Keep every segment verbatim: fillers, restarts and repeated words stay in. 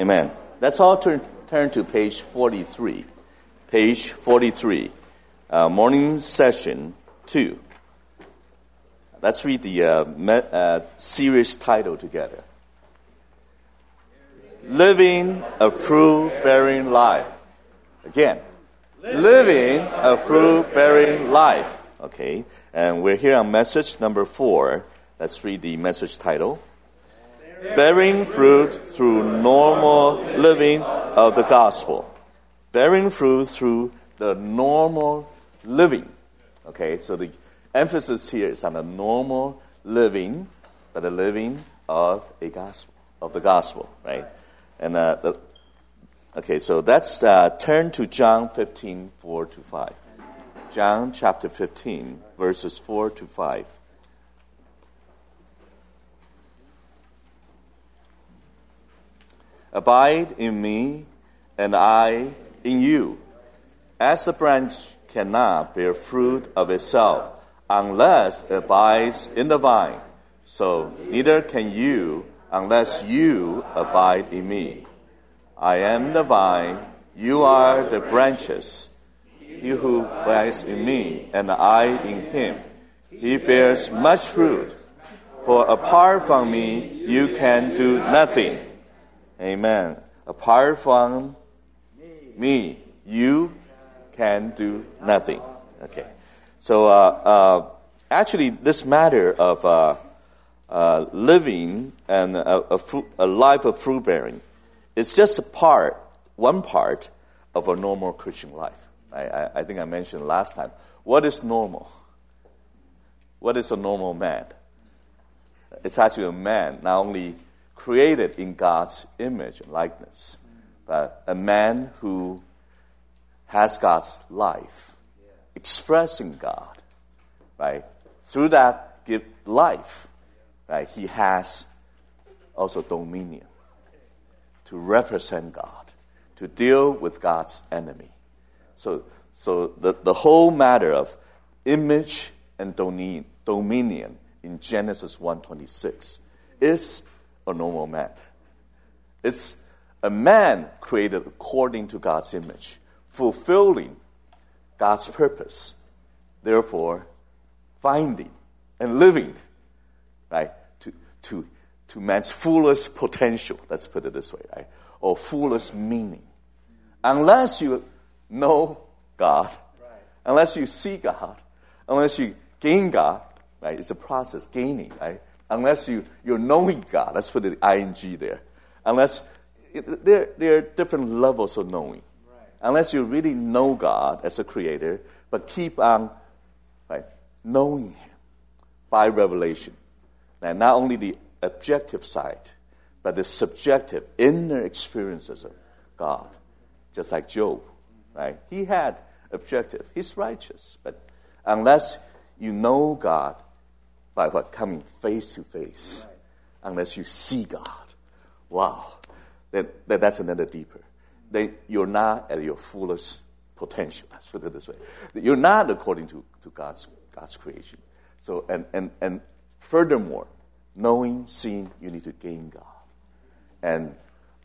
Amen. Let's all turn, turn to page forty-three. Page forty-three. Uh, morning session two. Let's read the uh, me, uh, series title together. Living a fruit-bearing life. Again. Living a fruit-bearing life. Okay. And we're here on message number four. Let's read the message title. Bearing fruit through normal living of the gospel. Bearing fruit through the normal living. Okay, so the emphasis here is on the normal living, but the living of a gospel, of the gospel, right? And uh, the, okay, so that's uh, turn to John fifteen, four to five. John chapter fifteen, verses four to five. Abide in me, and I in you. As the branch cannot bear fruit of itself unless it abides in the vine, so neither can you unless you abide in me. I am the vine, you are the branches. He who abides in me, and I in him, he bears much fruit. For apart from me, you can do nothing. Amen. Apart from me, you can do nothing. Okay. So, uh, uh, actually, this matter of uh, uh, living and a, a, fruit, a life of fruit bearing is just a part, one part of a normal Christian life. I, I, I think I mentioned last time. What is normal? What is a normal man? It's actually a man, not only created in God's image and likeness, but a man who has God's life, expressing God, right? Through that give life, right? He has also dominion to represent God, to deal with God's enemy. So, so the, the whole matter of image and dominion in Genesis one twenty-six is a normal man. It's a man created according to God's image, fulfilling God's purpose, therefore finding and living, right, to, to, to man's fullest potential, let's put it this way, right, or fullest meaning. Unless you know God, unless you see God, unless you gain God, right, it's a process, gaining, right? Unless you, you're knowing God, let's put the ing there. Unless, it, there, there are different levels of knowing. Right. Unless you really know God as a creator, but keep on right, knowing Him by revelation. And not only the objective side, but the subjective, inner experiences of God. Just like Job, right? He had objective. He's righteous. But unless you know God, by what? Coming face to face. Right. Unless you see God. Wow. Then, then that's another deeper. Then you're not at your fullest potential. Let's put it this way. You're not according to, to God's God's creation. So and, and, and furthermore, knowing, seeing, you need to gain God. And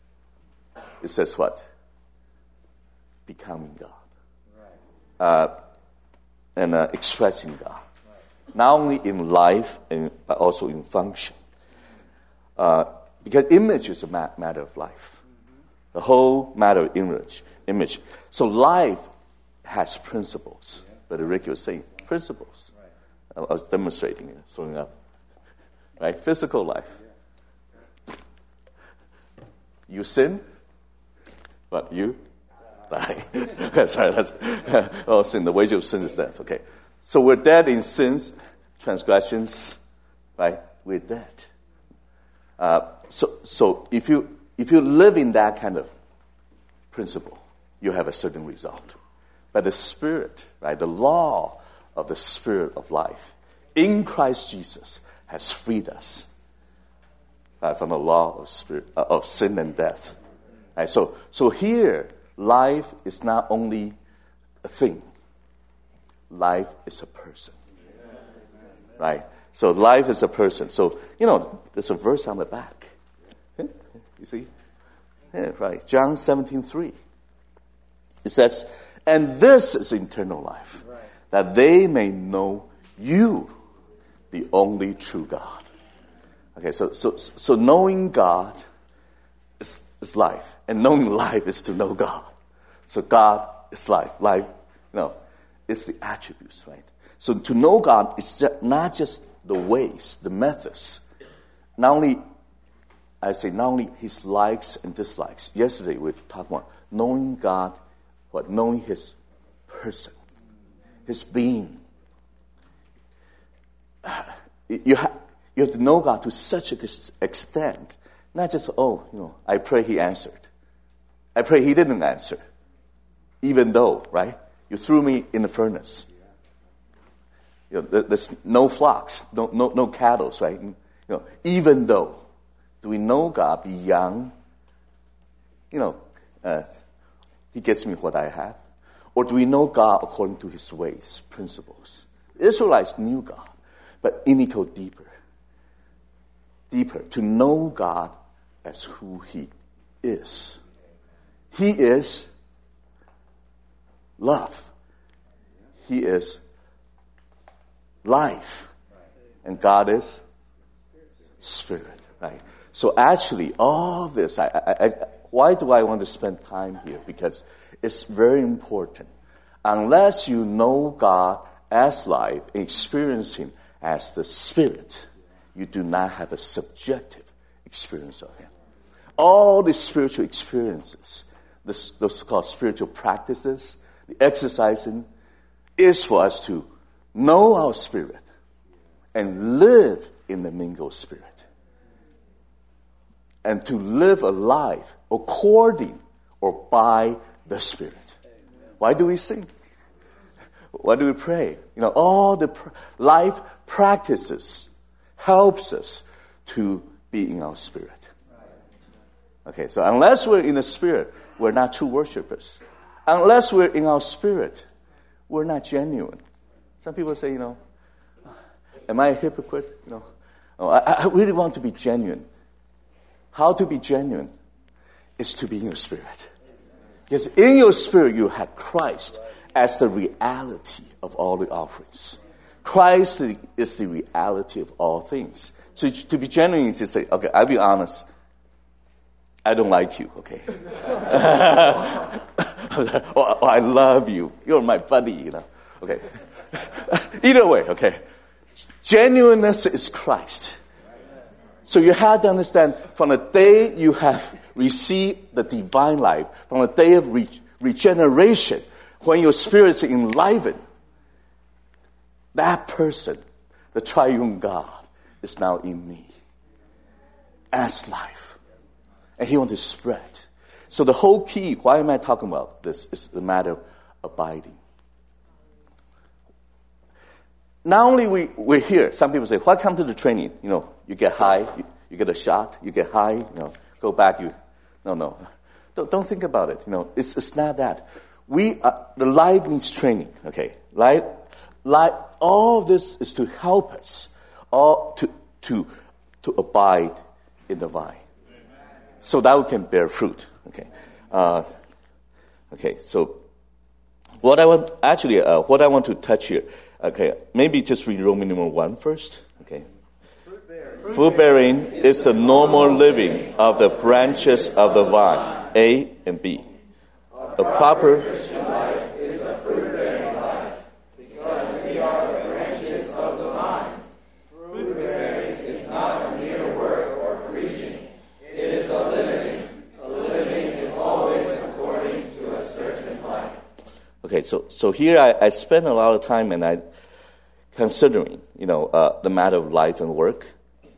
it says what? Becoming God. Right. Uh, and uh, expressing God. Not only in life, and, but also in function. Uh, because image is a ma- matter of life. Mm-hmm. The whole matter of image. image. So life has principles. Yeah. But Ricky was saying, principles. Right. I was demonstrating it, throwing up. Right? Physical life. Yeah. You sin, but you die. Sorry, that's, oh, sin. The wage of sin is death. Okay. So we're dead in sins, transgressions, right? We're dead. Uh, so, so if you if you live in that kind of principle, you have a certain result. But the Spirit, right, the law of the Spirit of life in Christ Jesus has freed us right, from the law of spirit uh, of sin and death. Right? So, so here, life is not only a thing. Life is a person, right? So life is a person. So, you know, there's a verse on the back. You see? Yeah, right. John seventeen three. It says, and this is eternal life, right, that they may know you, the only true God. Okay, so so so knowing God is, is life, and knowing life is to know God. So God is life. Life, you know, is the attributes, right? So to know God is just, not just the ways, the methods. Not only, I say, not only his likes and dislikes. Yesterday we talked about knowing God, what? Knowing his person, his being. Uh, you, ha- you have to know God to such an extent, not just, oh, you know, I pray he answered. I pray he didn't answer. Even though, right? You threw me in the furnace. You know, there's no flocks, no, no, no cattle, right? You know, even though, do we know God beyond, you know, uh, he gives me what I have? Or do we know God according to his ways, principles? The Israelites knew God, but in it go deeper. Deeper, to know God as who he is. He is love. He is life. And God is spirit, right? So actually, all this, I, I, I, why do I want to spend time here? Because it's very important. Unless you know God as life, experience him as the spirit, you do not have a subjective experience of him. All the spiritual experiences, this, those called spiritual practices, the exercising, is for us to know our spirit and live in the mingled spirit. And to live a life according or by the Spirit. Why do we sing? Why do we pray? You know, all the pr- life practices helps us to be in our spirit. Okay, so unless we're in the spirit, we're not true worshipers. Unless we're in our spirit, we're not genuine. Some people say, you know, am I a hypocrite? You know, oh, I, I really want to be genuine. How to be genuine is to be in your spirit. Because in your spirit you have Christ as the reality of all the offerings. Christ is the reality of all things. So to be genuine is to say, okay, I'll be honest. I don't like you, okay? or, or I love you. You're my buddy, you know. Okay. Either way, okay. Genuineness is Christ. So you have to understand, from the day you have received the divine life, from the day of re- regeneration, when your spirit is enlivened, that person, the triune God, is now in me as life. And he wants to spread. So the whole key, why am I talking about this, is the matter of abiding. Not only we, we're here, some people say, why come to the training? You know, you get high, you, you get a shot, you get high, you know, go back, you, no, no. Don't, don't think about it, you know, it's, it's not that. We, are, the life needs training, okay? Life, life, all of this is to help us, all to, to, to abide in the vine. So that we can bear fruit, okay? Uh, okay, so what I want, actually, uh, what I want to touch here, okay, maybe just read Roman numeral one first. Okay. Fruit bearing. Fruit bearing is the normal living of the branches of the vine, A and B. A proper Christian life is a fruit bearing life because we are the branches of the vine. Fruit bearing is not a mere word or preaching. It is a living. A living is always according to a certain life. Okay, so so here I, I spend a lot of time and I considering, you know, uh, the matter of life and work.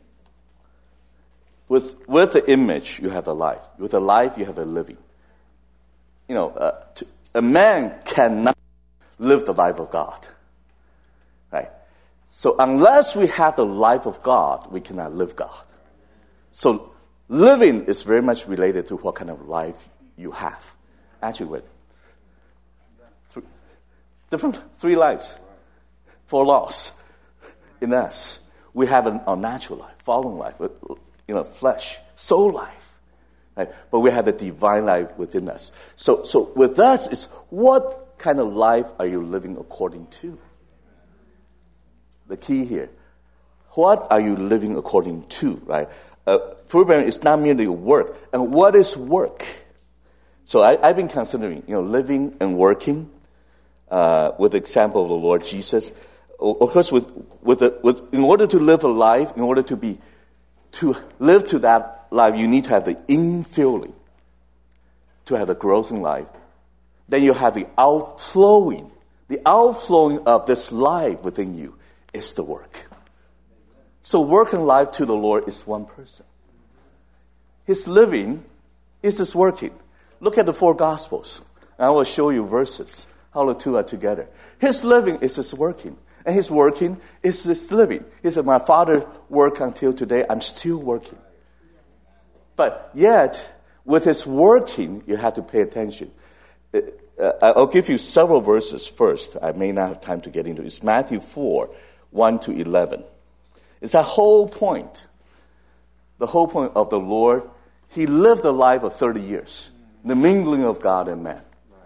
With with the image, you have a life. With a life, you have a living. You know, uh, to, a man cannot live the life of God, right? So unless we have the life of God, we cannot live God. So living is very much related to what kind of life you have. Actually, wait. Three, different three lives, four laws in us. We have an, our natural life, fallen life, you know, flesh, soul life, right? But we have the divine life within us. So, so with us, is what kind of life are you living according to? The key here. What are you living according to, right? Uh, fruit bearing is not merely work. And what is work? So I, I've been considering, you know, living and working uh, with the example of the Lord Jesus. Of course, with with, the, with in order to live a life, in order to be to live to that life, you need to have the infilling, to have the growth in life. Then you have the outflowing. The outflowing of this life within you is the work. So work and life to the Lord is one person. His living is his working. Look at the four Gospels. And I will show you verses, how the two are together. His living is his working. And his working is his living. He said, my Father worked until today, I'm still working. But yet, with his working, you have to pay attention. Uh, I'll give you several verses first. I may not have time to get into it. It's Matthew four, one to eleven. It's that whole point. The whole point of the Lord. He lived a life of thirty years. The mingling of God and man.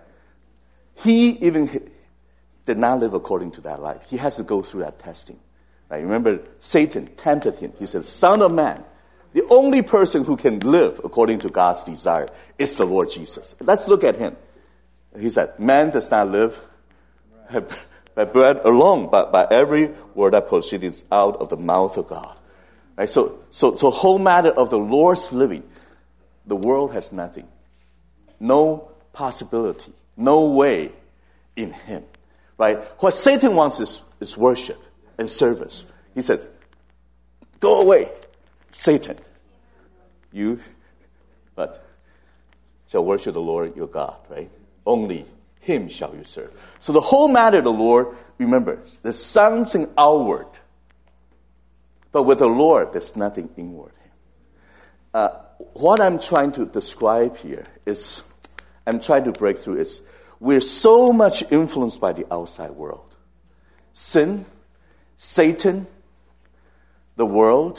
He even did not live according to that life. He has to go through that testing. Right? Remember, Satan tempted him. He said, Son of man, the only person who can live according to God's desire is the Lord Jesus. Let's look at him. He said, man does not live by bread alone, but by every word that proceeds out of the mouth of God. Right? So, so, so whole matter of the Lord's living, the world has nothing. No possibility, no way in him. Right? What Satan wants is, is worship and service. He said, go away, Satan. You, but shall worship the Lord your God, right? Only him shall you serve. So the whole matter of the Lord, remember, there's something outward. But with the Lord, there's nothing inward. Uh, what I'm trying to describe here is, I'm trying to break through is, we're so much influenced by the outside world. Sin, Satan, the world.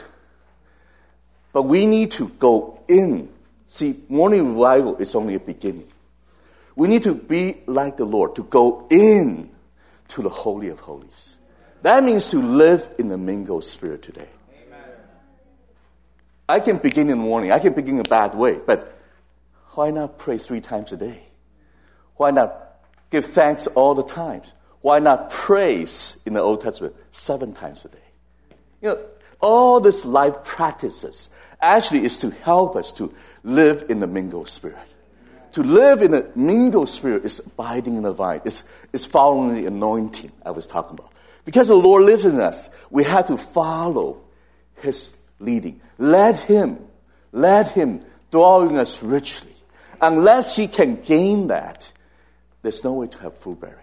But we need to go in. See, morning revival is only a beginning. We need to be like the Lord, to go in to the Holy of Holies. That means to live in the mingled spirit today. Amen. I can begin in the morning. I can begin in a bad way. But why not pray three times a day? Why not give thanks all the time? Why not praise in the Old Testament seven times a day? You know, all these life practices actually is to help us to live in the mingled spirit. To live in the mingled spirit is abiding in the vine. It's, it's following the anointing I was talking about. Because the Lord lives in us, we have to follow his leading. Let him, let him dwell in us richly. Unless he can gain that, there's no way to have fruit bearing.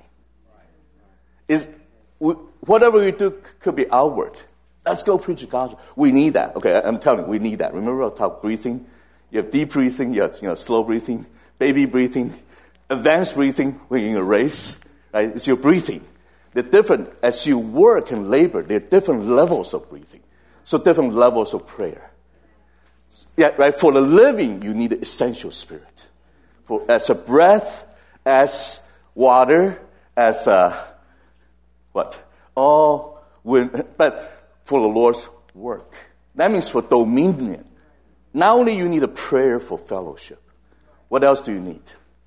Is whatever we do could be outward. Let's go preach the gospel. We need that. Okay, I'm telling you, we need that. Remember I talked breathing? You have deep breathing, you have you know, slow breathing, baby breathing, advanced breathing when you're in a race. Right? It's your breathing. They're different. As you work and labor, there are different levels of breathing. So different levels of prayer. Yeah, right? For the living, you need the essential spirit. For as a breath, as water, as a, what? All wind. But for the Lord's work. That means for dominion. Not only you need a prayer for fellowship. What else do you need?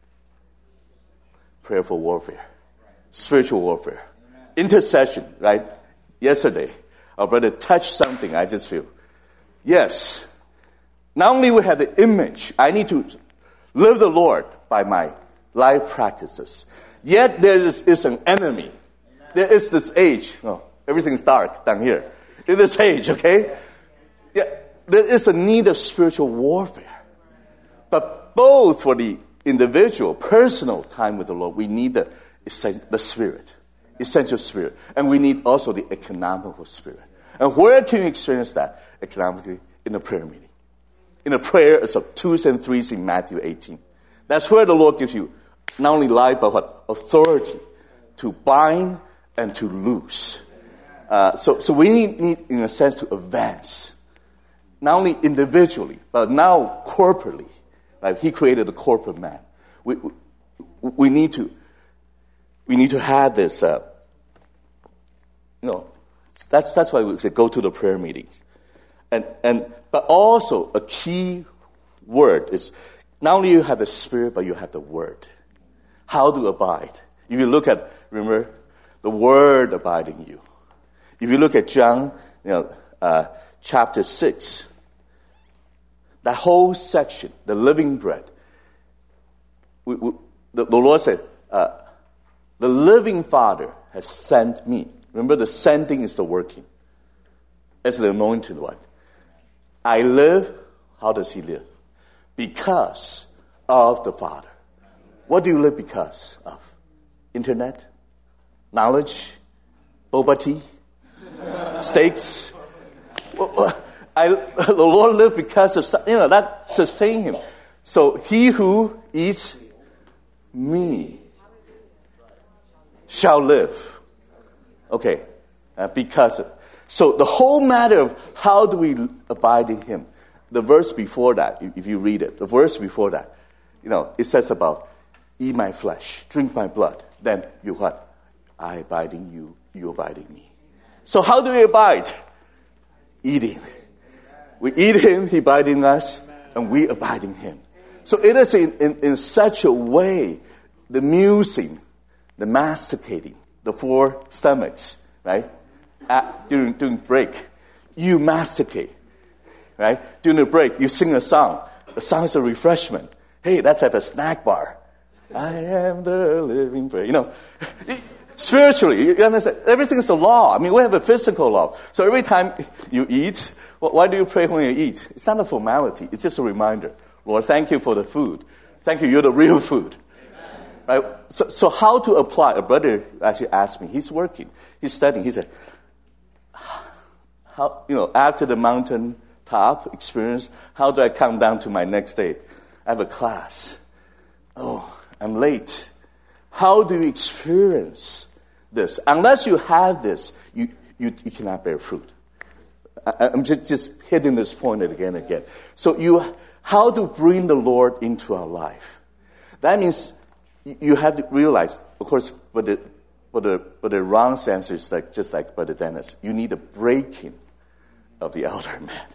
Prayer for warfare. Spiritual warfare. Intercession, right? Yesterday, our brother touched something, I just feel. Yes. Not only we have the image, I need to live the Lord by my life practices. Yet there is, is an enemy. There is this age. Oh, everything's dark down here. In this age, okay? Yeah, there is a need of spiritual warfare. But both for the individual, personal time with the Lord, we need the, the spirit, essential spirit. And we need also the economical spirit. And where can you experience that economically? In a prayer meeting. In a prayer of twos and threes in Matthew eighteen. That's where the Lord gives you not only life, but what? Authority to bind and to loose. Uh, so, so we need, need, in a sense, to advance. Not only individually, but now corporately Right? He created the corporate man. We, we, we need to we need to have this. Uh, you know, that's that's why we say go to the prayer meetings, and and but also a key word is not only you have the Spirit, but you have the Word. How to abide? If you look at, remember, the Word abide in you. If you look at John, you know, uh, chapter six, that whole section, the living bread. We, we, the, the Lord said, uh, "The living Father has sent me." Remember, the sending is the working. It's the anointed one. I live. How does He live? Because of the Father. What do you live because of? Internet? Knowledge? Boba tea? Steaks? I, the Lord lived because of, you know, that sustained Him. So he who eats me shall live. Okay, uh, because of. So the whole matter of how do we abide in Him, the verse before that, if you read it, the verse before that, you know, it says about, eat my flesh, drink my blood, then you what? I abide in you, you abide in me. So how do we abide? Eating. We eat Him, He abides in us, and we abide in Him. So it is in, in, in such a way, the musing, the masticating, the four stomachs, right? At, during, during break, you masticate, right? During the break, you sing a song. The song is a refreshment. Hey, let's have a snack bar. I am the living bread. You know, spiritually, you understand, everything is a law. I mean, we have a physical law. So every time you eat, why do you pray when you eat? It's not a formality. It's just a reminder. Lord, thank you for the food. Thank you, you're the real food. Right? So, so how to apply? A brother actually asked me. He's working. He's studying. He said, how, you know, after the mountain top experience, how do I come down to my next day? I have a class. Oh, I'm late. How do you experience this? Unless you have this, you, you, you cannot bear fruit. I, I'm just, just hitting this point again and again. So you, how to bring the Lord into our life? That means you have to realize, of course, but the, but the, but the wrong sense is like, just like Brother Dennis, you need a breaking of the outer man.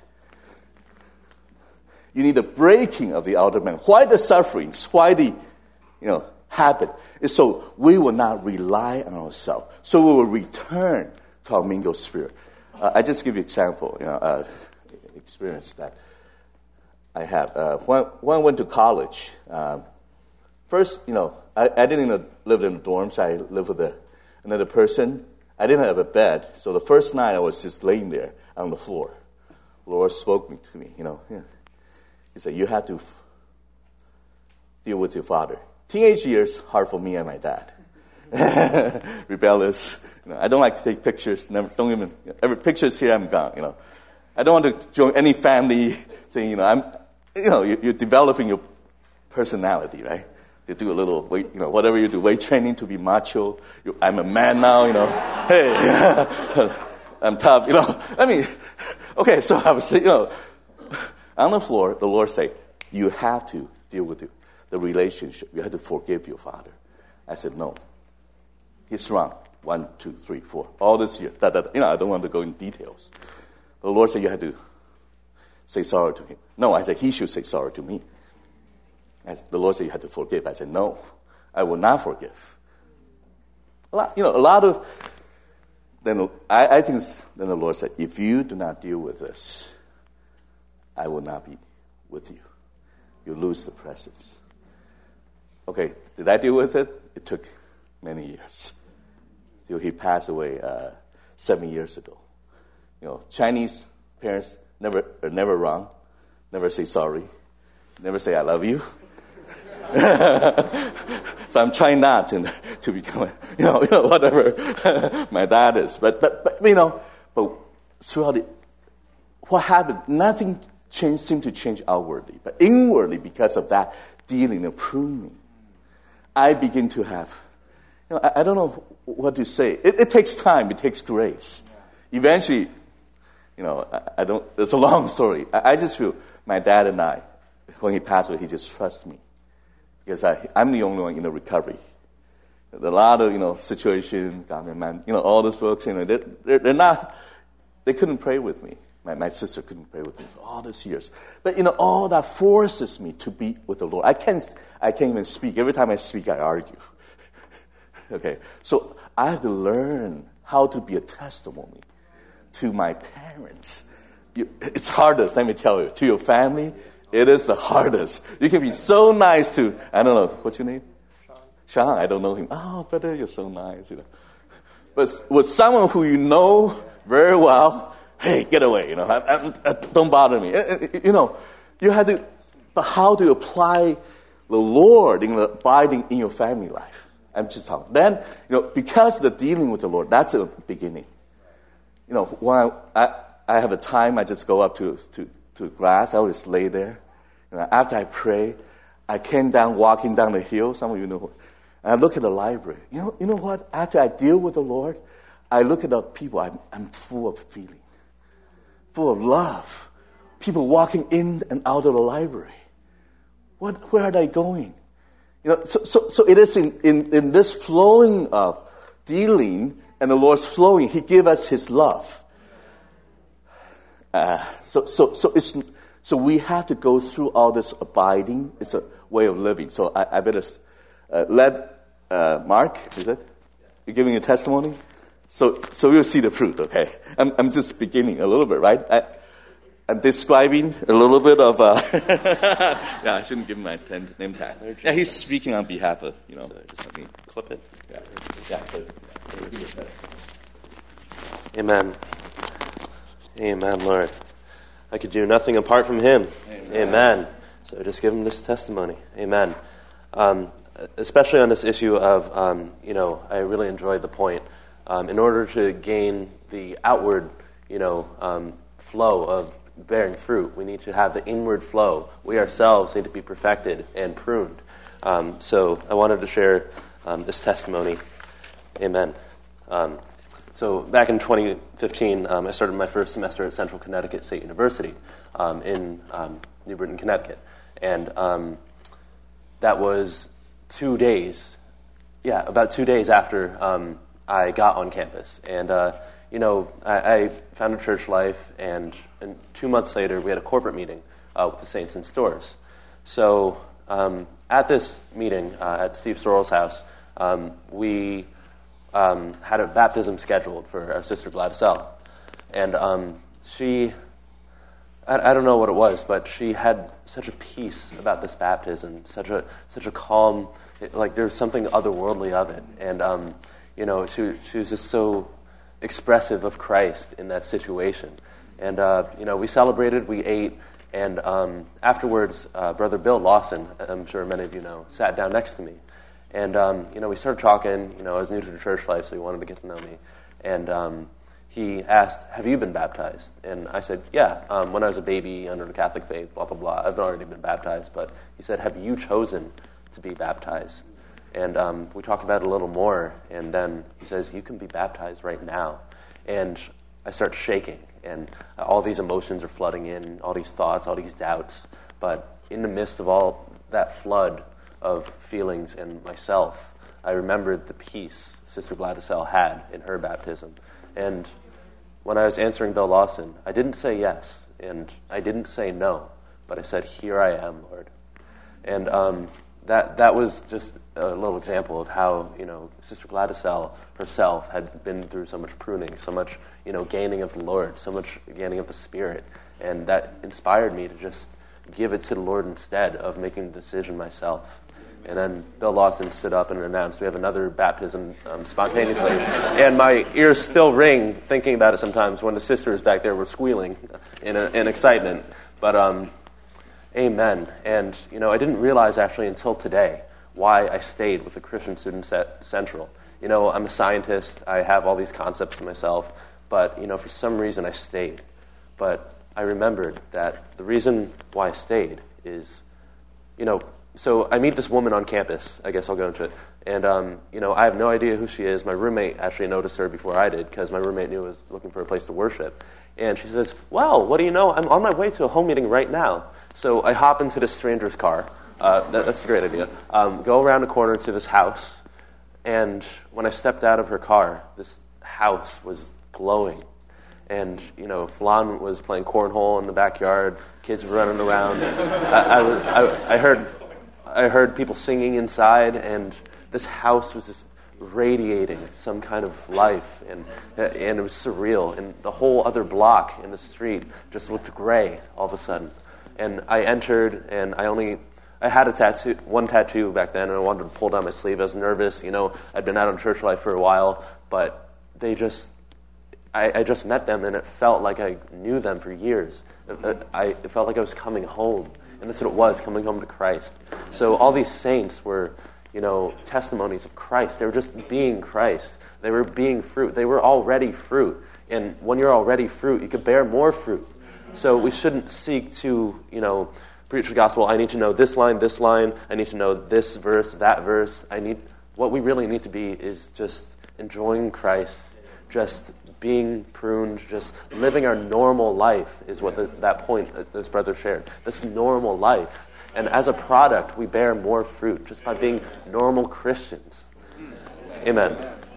You need a breaking of the outer man. Why the sufferings? Why the, you know, habit? Is so we will not rely on ourselves. So we will return to our mingled spirit. Uh, I just give you an example, you know, uh, experience that I have. Uh, when, when I went to college, um, first, you know, I, I didn't live in the dorms. I lived with a, another person. I didn't have a bed. So the first night I was just laying there on the floor. The Lord spoke me to me, you know. Yeah. He said, you have to f- deal with your father. Teenage years, hard for me and my dad. Rebellious. You know, I don't like to take pictures. Never, don't even, every pictures here, I'm gone, you know. I don't want to join any family thing, you know. I'm, you know, you're, you're developing your personality, right? You do a little weight, you know, whatever you do, weight training to be macho. You, I'm a man now, you know. Hey, I'm tough, you know. I mean, okay, so I was, you know, on the floor, the Lord said, you have to deal with it, the relationship. You have to forgive your father. I said, no. He's wrong. One, two, three, four. All this year. Da, da, da. You know, I don't want to go in details. The Lord said, you have to say sorry to him. No, I said, he should say sorry to me. And the Lord said, you have to forgive. I said, no, I will not forgive. A lot, you know, a lot of, then I, I think then the Lord said, if you do not deal with this, I will not be with you. You lose the presence. Okay, did I deal with it? It took many years. Till he passed away uh, seven years ago. You know, Chinese parents never are never wrong, never say sorry, never say I love you. So I'm trying not to to become, you know, you know whatever my dad is. But but but you know, but throughout it, what happened? Nothing changed, seemed to change outwardly, but inwardly, because of that dealing and pruning, I begin to have. You know, I, I don't know what to say. It, it takes time. It takes grace. Eventually, you know, I, I don't. It's a long story. I, I just feel my dad and I, when he passed away, he just trusts me. Because I, I'm the only one in the recovery. There are a lot of, you know, situation, God, man, you know, all those folks, you know, they're, they're, they're not, they couldn't pray with me. My, my sister couldn't pray with me for all these years. But, you know, all that forces me to be with the Lord. I can't, I can't even speak. Every time I speak, I argue. Okay, so I have to learn how to be a testimony to my parents. You, it's hardest, let me tell you. To your family, it is the hardest. You can be so nice to, I don't know, what's your name? Sean. Sean, I don't know him. Oh, brother, you're so nice, you know. But with someone who you know very well, hey, get away, you know, I, I, I, don't bother me. You know, you have to, but how do you apply the Lord in the abiding in your family life? I'm just talking. Then, you know, because the dealing with the Lord, that's the beginning. You know, when I, I, I have a time, I just go up to, to, to grass, I always lay there. You know, after I pray, I came down, walking down the hill, some of you know, and I look at the library. You know, you know what? After I deal with the Lord, I look at the people, I'm, I'm full of feeling, full of love. People walking in and out of the library. What? Where are they going? You know, so, so, so it is in, in, in this flowing of dealing and the Lord's flowing, He gave us His love. Uh, so, so, so it's so we have to go through all this abiding. It's a way of living. So I, I better uh, let uh, Mark. Is it? You're giving a testimony. So, so we'll see the fruit. Okay, I'm, I'm just beginning a little bit, right? I, I'm describing a little bit of, uh, yeah, I shouldn't give him my ten, name tag. Yeah, he's speaking on behalf of, you know, so just let me clip it. Yeah, yeah, clip it. Amen. Amen, Lord. I could do nothing apart from Him. Amen. Amen. So just give Him this testimony. Amen. Um, especially on this issue of, um, you know, I really enjoyed the point. Um, in order to gain the outward, you know, um, flow of bearing fruit, we need to have the inward flow. We ourselves need to be perfected and pruned. Um, so I wanted to share um, this testimony. Amen. Um, so back in twenty fifteen, um, I started my first semester at Central Connecticut State University um, in um, New Britain, Connecticut. And um, that was two days, yeah, about two days after um, I got on campus. And uh, You know, I, I found a church life, and, and two months later, we had a corporate meeting uh, with the Saints in Stores. So um, at this meeting uh, at Steve Sorrell's house, um, we um, had a baptism scheduled for our sister Gladys L. And um, she, I, I don't know what it was, but she had such a peace about this baptism, such a such a calm, like there was something otherworldly of it. And, um, you know, she, she was just so expressive of Christ in that situation. And, uh, you know, we celebrated, we ate, and um, afterwards, uh, Brother Bill Lawson, I'm sure many of you know, sat down next to me. And, um, you know, we started talking. You know, I was new to the church life, so he wanted to get to know me. And um, he asked, have you been baptized? And I said, yeah, um, when I was a baby under the Catholic faith, blah, blah, blah. I've already been baptized. But he said, have you chosen to be baptized? And um, we talked about it a little more, and then he says, you can be baptized right now. And I start shaking, and all these emotions are flooding in, all these thoughts, all these doubts. But in the midst of all that flood of feelings and myself, I remembered the peace Sister Gladys L. had in her baptism. And when I was answering Bill Lawson, I didn't say yes, and I didn't say no, but I said, here I am, Lord. And um, that that was just a little example of how, you know, Sister Gladys L. herself had been through so much pruning, so much, you know, gaining of the Lord, so much gaining of the Spirit. And that inspired me to just give it to the Lord instead of making the decision myself. And then Bill Lawson stood up and announced we have another baptism um, spontaneously. And my ears still ring thinking about it sometimes when the sisters back there were squealing in, a, in excitement. But um, amen. And, you know, I didn't realize actually until today why I stayed with the Christian Student Central. You know, I'm a scientist. I have all these concepts to myself. But, you know, for some reason I stayed. But I remembered that the reason why I stayed is, you know, so I meet this woman on campus. I guess I'll go into it. And, um, you know, I have no idea who she is. My roommate actually noticed her before I did because my roommate knew I was looking for a place to worship. And she says, well, what do you know? I'm on my way to a home meeting right now. So I hop into this stranger's car. Uh, that, that's a great idea. Um, go around the corner to this house. And when I stepped out of her car, this house was glowing. And, you know, Flan was playing cornhole in the backyard. Kids were running around. I, I, was, I, I heard I heard people singing inside. And this house was just radiating some kind of life, and and it was surreal. And the whole other block in the street just looked gray all of a sudden. And I entered, and I only I had a tattoo, one tattoo back then, and I wanted to pull down my sleeve. I was nervous, you know. I'd been out on church life for a while, but they just I, I just met them, and it felt like I knew them for years. It, I it felt like I was coming home, and that's what it was, coming home to Christ. So all these saints were, you know, testimonies of Christ. They were just being Christ. They were being fruit. They were already fruit. And when you're already fruit, you could bear more fruit. So we shouldn't seek to, you know, preach the gospel. I need to know this line, this line. I need to know this verse, that verse. I need, what we really need to be is just enjoying Christ, just being pruned, just living our normal life is what the, that point that this brother shared. This normal life. And as a product, we bear more fruit just by being normal Christians. Amen.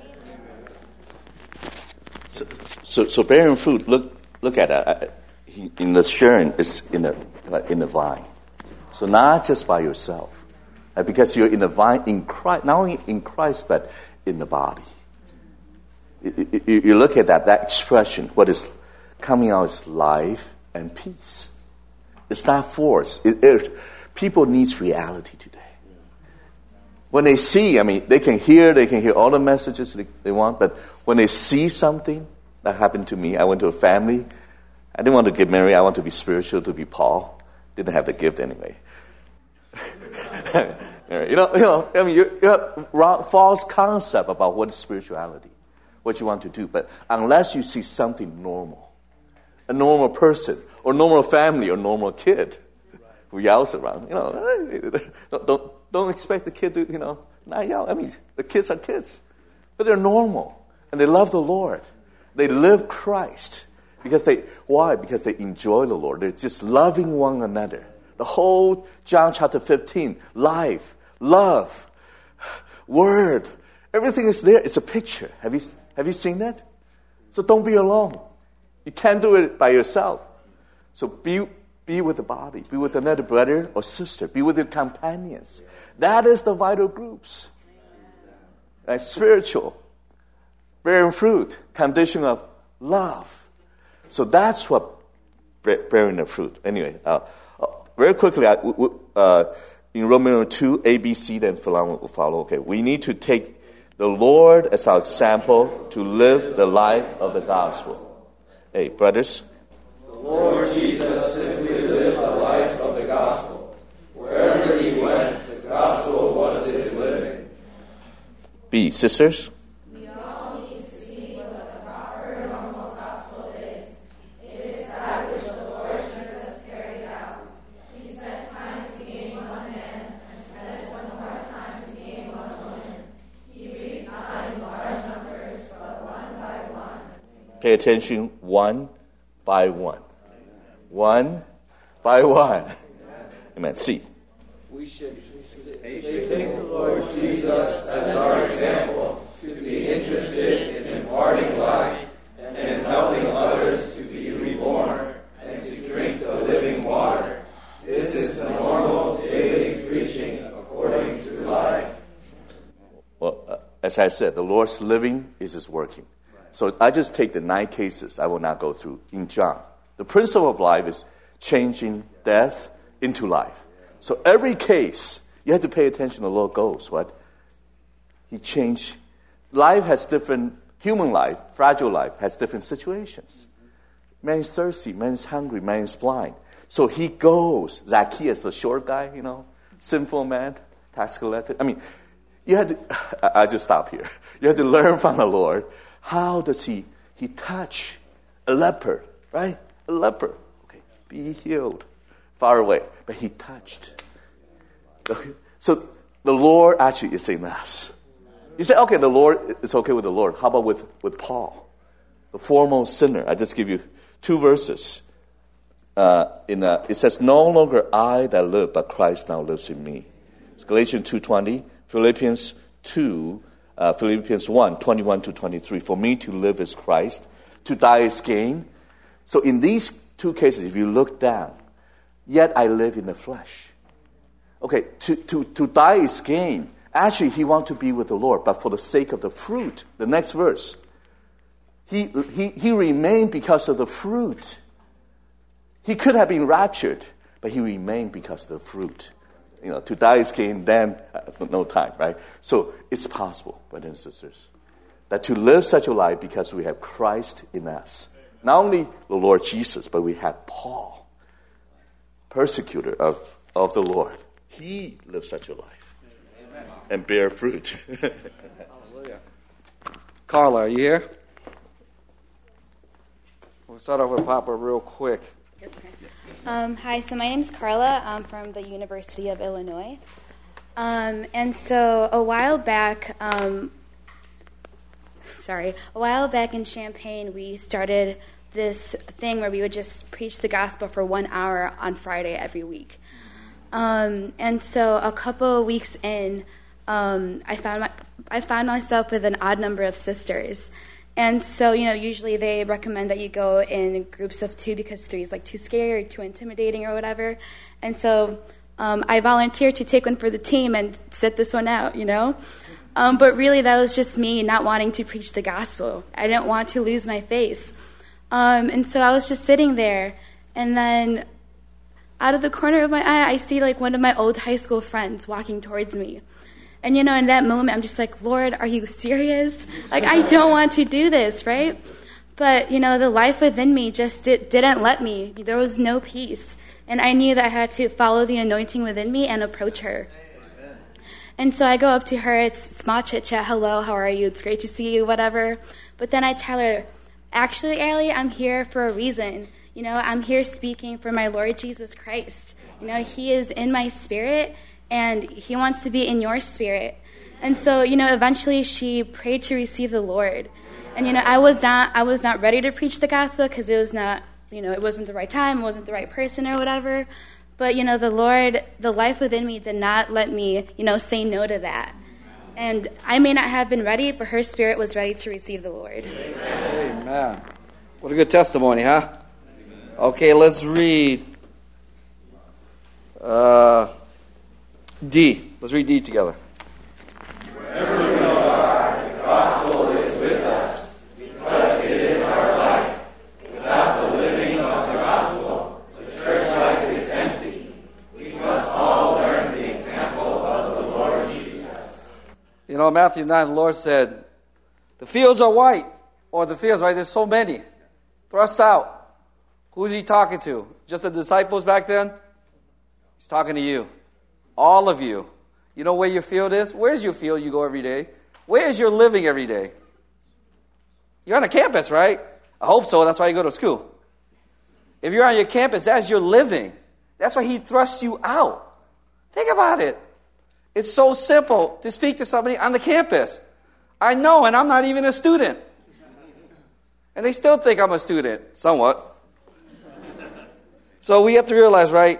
So, so, so bearing fruit. Look, look at that. In the sharing, it's in the in the vine. So not just by yourself, because you're in the vine in Christ, not only in Christ but in the body. You, you, you look at that that expression. What is coming out is life and peace. It's not force. It, it, People need reality today. When they see, I mean, they can hear, they can hear all the messages they, they want, but when they see something, that happened to me. I went to a family. I didn't want to get married. I want to be spiritual, to be Paul. Didn't have the gift anyway. you know, you know. I mean, you, you have wrong, false concept about what is spirituality, what you want to do. But unless you see something normal, a normal person, or normal family, or normal kid who yells around, you know, don't, don't don't expect the kid to, you know, not yell. I mean, the kids are kids, but they're normal and they love the Lord. They live Christ because they why? Because they enjoy the Lord. They're just loving one another. The whole John chapter fifteen, life, love, word, everything is there. It's a picture. Have you have you seen that? So don't be alone. You can't do it by yourself. So be. Be with the body. Be with another brother or sister. Be with your companions. That is the vital groups. Right? Spiritual. Bearing fruit. Condition of love. So that's what bearing the fruit. Anyway, uh, uh, very quickly, I, uh, in Romans two, A, B, C, then Philemon will follow. Okay, we need to take the Lord as our example to live the life of the gospel. Hey, brothers. The Lord Jesus simply lived the life of the gospel. Wherever he went, the gospel was his living. B, sisters. We all need to see what the proper normal gospel is. It is that which the Lord Jesus carried out. He spent time to gain one man and spent some more time to gain one woman. He reaped not in large numbers, but one by one. Pay attention, one by one. One by one. Amen. See. We should take the Lord Jesus as our example to be interested in imparting life and in helping others to be reborn and to drink the living water. This is the normal daily preaching according to life. Well, uh, as I said, the Lord's living is his working. So I just take the nine cases I will not go through in John. The principle of life is changing death into life. So every case, you have to pay attention to the Lord goes. What? He changed. Life has different, human life, fragile life, has different situations. Man is thirsty, man is hungry, man is blind. So he goes. Zacchaeus, the short guy, you know, sinful man, tax collector. I mean, you had to, I just stop here. You have to learn from the Lord. How does he, he touch a leper, right? A leper, okay, be healed, far away, but he touched. So the Lord actually is saying Mass. You say, okay, the Lord is okay with the Lord. How about with, with Paul, the foremost sinner? I just give you two verses. Uh, in a, it says, no longer I that live, but Christ now lives in me. It's Galatians two twenty, Philippians two, uh, Philippians one, twenty-one to twenty-three. For me to live is Christ, to die is gain. So in these two cases, if you look down, yet I live in the flesh. Okay, to, to, to die is gain. Actually, he wants to be with the Lord, but for the sake of the fruit. The next verse. He, he, he remained because of the fruit. He could have been raptured, but he remained because of the fruit. You know, to die is gain, then uh, no time, right? So it's possible, brothers and sisters, that to live such a life because we have Christ in us. Not only the Lord Jesus, but we have Paul, persecutor of, of the Lord. He lived such a life. Amen. And bear fruit. Hallelujah. Carla, are you here? We'll start off with Papa real quick. Um, hi, so my name is Carla. I'm from the University of Illinois. Um, and so a while back, um, sorry, a while back in Champaign, we started this thing where we would just preach the gospel for one hour on Friday every week. Um, and so a couple of weeks in, um, I found my, I found myself with an odd number of sisters. And so, you know, usually they recommend that you go in groups of two because three is like too scary or too intimidating or whatever. And so um, I volunteered to take one for the team and sit this one out, you know. Um, but really that was just me not wanting to preach the gospel. I didn't want to lose my face. Um, and so I was just sitting there, and then out of the corner of my eye, I see like one of my old high school friends walking towards me. And, you know, in that moment, I'm just like, Lord, are you serious? Like, I don't want to do this, right? But, you know, the life within me just did, didn't let me. There was no peace. And I knew that I had to follow the anointing within me and approach her. Amen. And so I go up to her. It's small chit-chat. Hello, how are you? It's great to see you, whatever. But then I tell her, actually, Ellie, I'm here for a reason. You know, I'm here speaking for my Lord Jesus Christ. You know, he is in my spirit, and he wants to be in your spirit. And so, you know, eventually she prayed to receive the Lord. And, you know, I was not I was not ready to preach the gospel because it was not, you know, it wasn't the right time, it wasn't the right person or whatever. But, you know, the Lord, the life within me did not let me, you know, say no to that. And I may not have been ready, but her spirit was ready to receive the Lord. Amen. Amen. What a good testimony, huh? Okay, let's read uh, D. Let's read D together. Wherever we are, the gospel is with us, because it is our life. Without the living of the gospel, the church life is empty. We must all learn the example of the Lord Jesus. You know, Matthew nine, the Lord said, the fields are white, or the fields, right? There's so many. Thrust out. Who's he talking to? Just the disciples back then? He's talking to you. All of you. You know where your field is? Where's your field you go every day? Where is your living every day? You're on a campus, right? I hope so. That's why you go to school. If you're on your campus, that's your living. That's why he thrusts you out. Think about it. It's so simple to speak to somebody on the campus. I know, and I'm not even a student. And they still think I'm a student, somewhat. So we have to realize, right?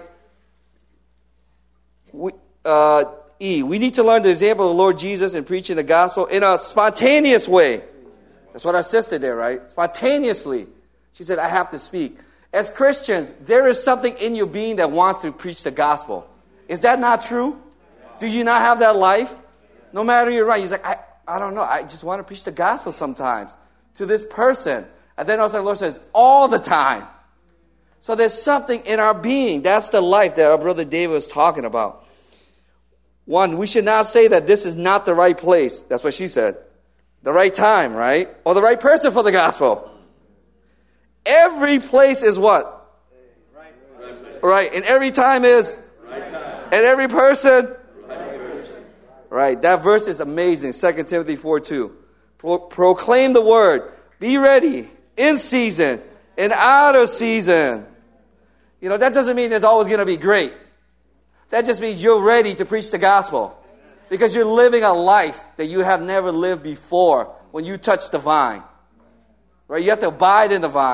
We, uh, E, we need to learn the example of the Lord Jesus in preaching the gospel in a spontaneous way. That's what our sister did, right? Spontaneously. She said, I have to speak. As Christians, there is something in your being that wants to preach the gospel. Is that not true? Do you not have that life? No matter you're right. He's like, I, I don't know. I just want to preach the gospel sometimes to this person. And then also the Lord says, all the time. So there's something in our being. That's the life that our brother David was talking about. One, we should not say that this is not the right place. That's what she said. The right time, right? Or the right person for the gospel. Every place is what? Right. Right. And every time is? Right time. And every person? Right person. Right. That verse is amazing. Second Timothy four two. Pro- proclaim the word. Be ready. In season. And out of season. You know, that doesn't mean it's always going to be great. That just means you're ready to preach the gospel. Because you're living a life that you have never lived before when you touch the vine. Right? You have to abide in the vine.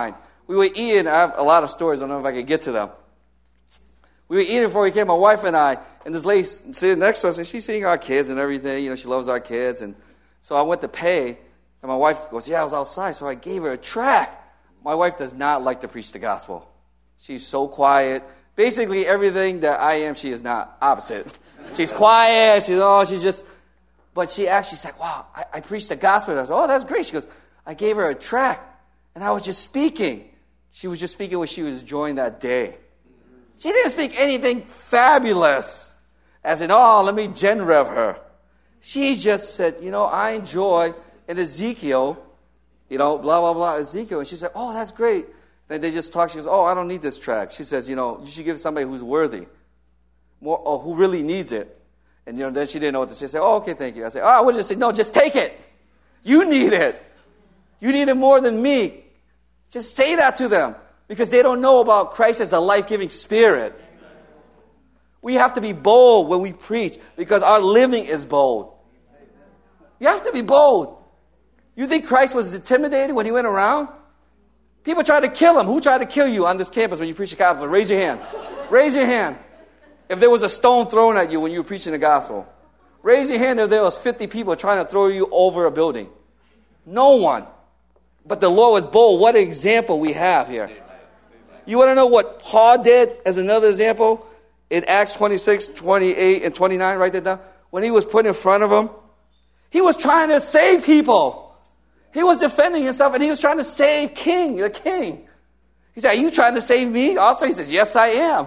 we were eating. I have a lot of stories. I don't know if I could get to them. We were eating before we came, my wife and I, and this lady sitting next to us, and she's seeing our kids and everything. You know, she loves our kids. And so I went to pay, and my wife goes, yeah, I was outside, so I gave her a tract. My wife does not like to preach the gospel. She's so quiet. Basically, everything that I am, she is not. Opposite. She's quiet. She's, oh, she's just, but she actually said, wow, I, I preached the gospel. I was, oh, that's great. She goes, I gave her a tract, and I was just speaking. She was just speaking what she was enjoying that day. She didn't speak anything fabulous, as in, oh, let me gen rev her. She just said, you know, I enjoy in Ezekiel, you know, blah, blah, blah, Ezekiel. And she said, oh, that's great. And they just talk. She goes, oh, I don't need this tract. She says, you know, you should give it to somebody who's worthy, more, or who really needs it. And, you know, then she didn't know what to say. She said, oh, okay, thank you. I said, oh, I would just say, no, just take it. You need it. You need it more than me. Just say that to them. Because they don't know about Christ as a life-giving spirit. Amen. We have to be bold when we preach because our living is bold. You have to be bold. You think Christ was intimidated when he went around? People tried to kill him. Who tried to kill you on this campus when you preach the gospel? Raise your hand. Raise your hand. If there was a stone thrown at you when you were preaching the gospel. Raise your hand if there was fifty people trying to throw you over a building. No one. But the Lord was bold. What an example we have here. You want to know what Paul did as another example? In Acts twenty-six, twenty-eight, and twenty-nine, write that down. When he was put in front of him, he was trying to save people. He was defending himself, and he was trying to save King, the king. He said, are you trying to save me? Also, he says, yes, I am.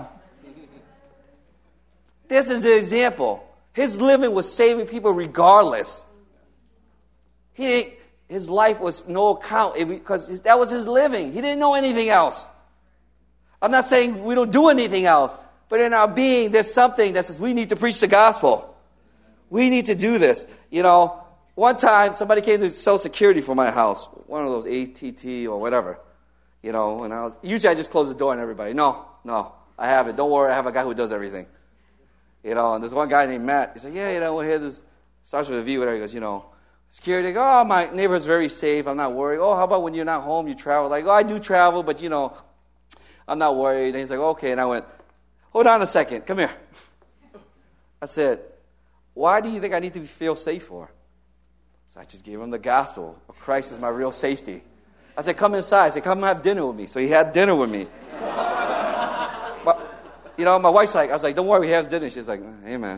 This is the example. His living was saving people regardless. He, his life was no account because that was his living. He didn't know anything else. I'm not saying we don't do anything else, but in our being, there's something that says we need to preach the gospel. We need to do this. You know, one time somebody came to sell security for my house, one of those A T T or whatever. You know, and I was, usually I just close the door on everybody. No, no, I have it. Don't worry, I have a guy who does everything. You know, and there's one guy named Matt. He said, yeah, you know, we're here. This starts with a V, whatever. He goes, you know, security. I go, oh, my neighborhood's very safe. I'm not worried. Oh, how about when you're not home, you travel? Like, oh, I do travel, but, you know, I'm not worried. And he's like, okay. And I went, hold on a second. Come here. I said, why do you think I need to feel safe for? So I just gave him the gospel. Christ is my real safety. I said, come inside. I said, come have dinner with me. So he had dinner with me. But, you know, my wife's like, I was like, don't worry, we have dinner. She's like, hey, man.